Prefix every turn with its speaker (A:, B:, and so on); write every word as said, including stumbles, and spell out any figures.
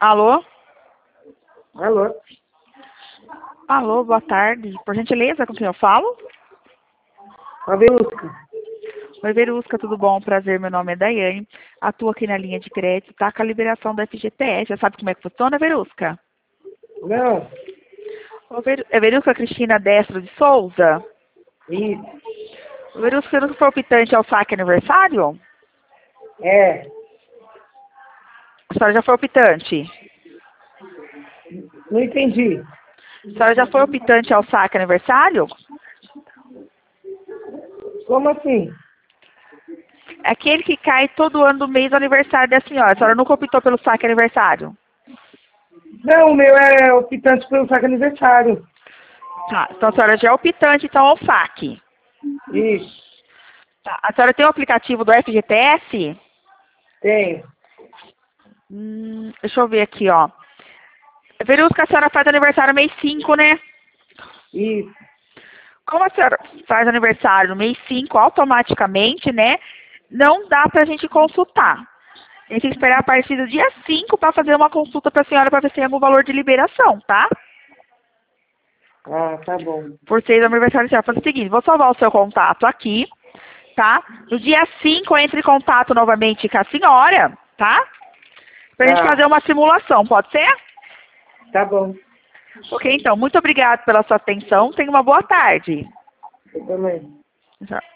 A: Alô?
B: Alô?
A: Alô, boa tarde. Por gentileza, com quem eu falo?
B: A Verusca.
A: Oi, Verusca, tudo bom? Prazer, meu nome é Daiane. Atuo aqui na linha de crédito, tá com a liberação da F G T S. Já sabe como é que funciona, Verusca?
B: Não.
A: Ô, Ver... É Verusca Cristina Destro de Souza?
B: Isso.
A: Ô, Verusca, você nunca foi optante ao saque aniversário?
B: É.
A: A senhora já foi optante?
B: Não entendi.
A: A senhora já foi optante ao saque aniversário?
B: Como assim?
A: É aquele que cai todo ano do mês do aniversário da senhora. A senhora nunca optou pelo saque aniversário?
B: Não, o meu é optante pelo saque aniversário.
A: Tá, então a senhora já é optante então ao saque.
B: Isso.
A: Tá, a senhora tem o aplicativo do F G T S?
B: Tenho.
A: Hum, deixa eu ver aqui, ó. Verusca, a senhora faz aniversário mês cinco, né?
B: Isso.
A: Como a senhora faz aniversário no mês cinco, automaticamente, né? Não dá pra gente consultar. A gente tem que esperar a partir do dia cinco para fazer uma consulta pra senhora para ver se tem algum valor de liberação, tá?
B: Ah, tá bom.
A: Por ser aniversário, a senhora faz o seguinte, vou salvar o seu contato aqui, tá? No dia cinco, entre em contato novamente com a senhora, tá? Pra gente
B: Tá.
A: fazer uma simulação, pode ser?
B: Tá bom.
A: Ok, então, muito obrigada pela sua atenção. Tenha uma boa tarde.
B: Eu também.
A: Tchau.